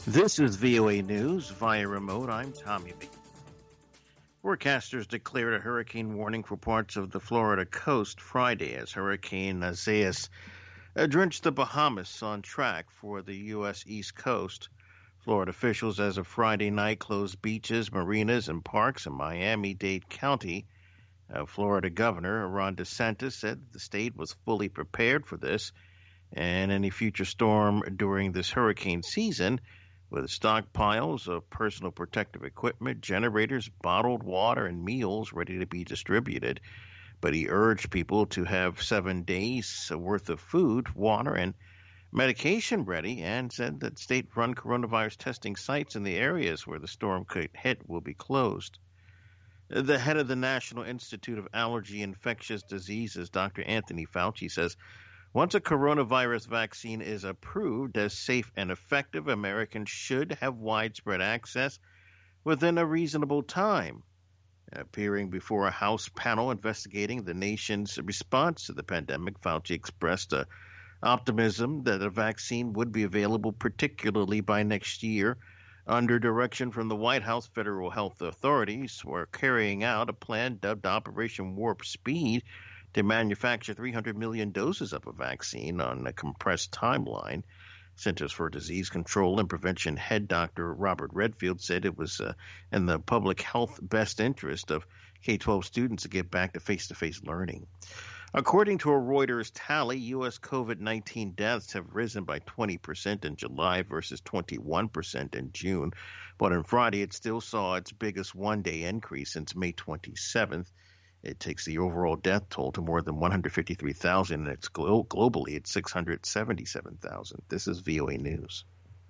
This is VOA News via remote. I'm Tommy B. Forecasters declared a hurricane warning for parts of the Florida coast Friday as Hurricane Isaias drenched the Bahamas on track for the U.S. East Coast. Florida officials as of Friday night closed beaches, marinas, and parks in Miami-Dade County. Florida Governor Ron DeSantis said the state was fully prepared for this and any future storm during this hurricane season, with stockpiles of personal protective equipment, generators, bottled water, and meals ready to be distributed. But he urged people to have 7 days worth of food, water, and medication ready, and said that state-run coronavirus testing sites in the areas where the storm could hit will be closed. The head of the National Institute of Allergy and Infectious Diseases, Dr. Anthony Fauci, says once a coronavirus vaccine is approved as safe and effective, Americans should have widespread access within a reasonable time. Appearing before a House panel investigating the nation's response to the pandemic, Fauci expressed optimism that a vaccine would be available, particularly by next year. Under direction from the White House, federal health authorities were carrying out a plan dubbed Operation Warp Speed to manufacture 300 million doses of a vaccine on a compressed timeline. Centers for Disease Control and Prevention head Dr. Robert Redfield said it was in the public health best interest of K-12 students to get back to face-to-face learning. According to a Reuters tally, U.S. COVID-19 deaths have risen by 20% in July versus 21% in June, but on Friday it still saw its biggest one-day increase since May 27th. It takes the overall death toll to more than 153,000, and it's globally at 677,000. This is VOA News.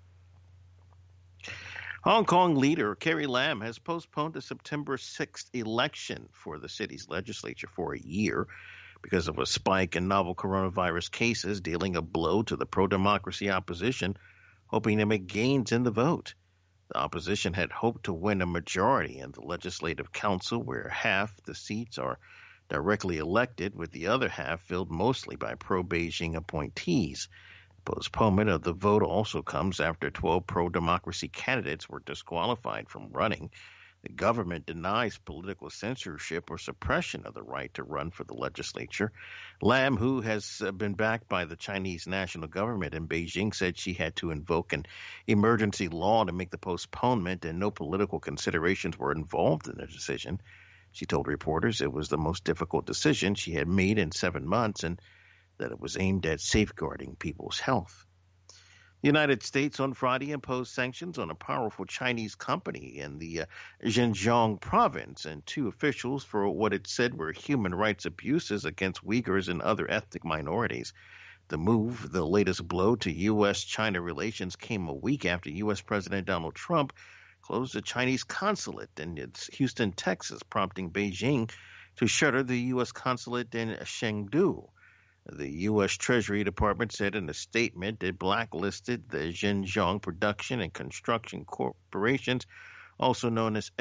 Hong Kong leader Carrie Lam has postponed the September 6th election for the city's legislature for a year because of a spike in novel coronavirus cases, dealing a blow to the pro-democracy opposition, hoping to make gains in the vote. The opposition had hoped to win a majority in the Legislative Council, where half the seats are directly elected, with the other half filled mostly by pro-Beijing appointees. The postponement of the vote also comes after 12 pro-democracy candidates were disqualified from running. The government denies political censorship or suppression of the right to run for the legislature. Lam, who has been backed by the Chinese national government in Beijing, said she had to invoke an emergency law to make the postponement, and no political considerations were involved in the decision. She told reporters it was the most difficult decision she had made in 7 months and that it was aimed at safeguarding people's health. The United States on Friday imposed sanctions on a powerful Chinese company in the Xinjiang province and 2 officials for what it said were human rights abuses against Uyghurs and other ethnic minorities. The move, the latest blow to U.S.-China relations, came a week after U.S. President Donald Trump closed a Chinese consulate in Houston, Texas, prompting Beijing to shutter the U.S. consulate in Chengdu. The U.S. Treasury Department said in a statement it blacklisted the Xinjiang Production and Construction Corporations, also known as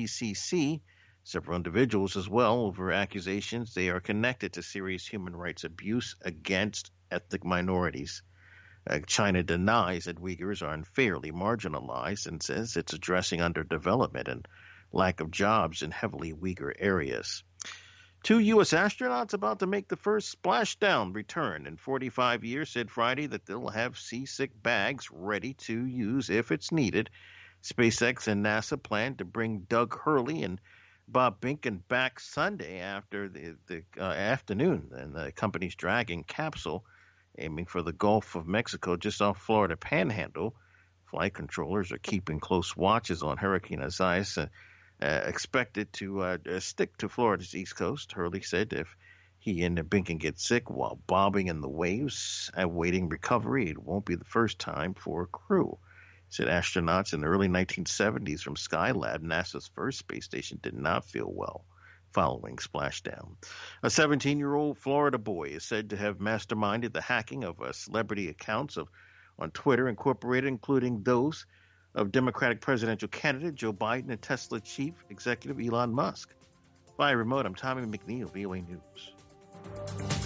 XPCC, several individuals as well, over accusations they are connected to serious human rights abuse against ethnic minorities. China denies that Uyghurs are unfairly marginalized and says it's addressing underdevelopment and lack of jobs in heavily Uyghur areas. 2 U.S. astronauts about to make the first splashdown return in 45 years said Friday that they'll have seasick bags ready to use if it's needed. SpaceX and NASA plan to bring Doug Hurley and Bob Behnken back Sunday after the afternoon in the company's Dragon capsule, aiming for the Gulf of Mexico just off Florida Panhandle. Flight controllers are keeping close watches on Hurricane Isaias, expected to stick to Florida's east coast. Hurley said if he and Behnken get sick while bobbing in the waves awaiting recovery, it won't be the first time for a crew. He said astronauts in the early 1970s from Skylab, NASA's first space station, did not feel well following splashdown. A 17-year-old Florida boy is said to have masterminded the hacking of celebrity accounts on Twitter Incorporated, including those of Democratic presidential candidate Joe Biden and Tesla chief executive Elon Musk. Via remote, I'm Tommy McNeil, VOA News.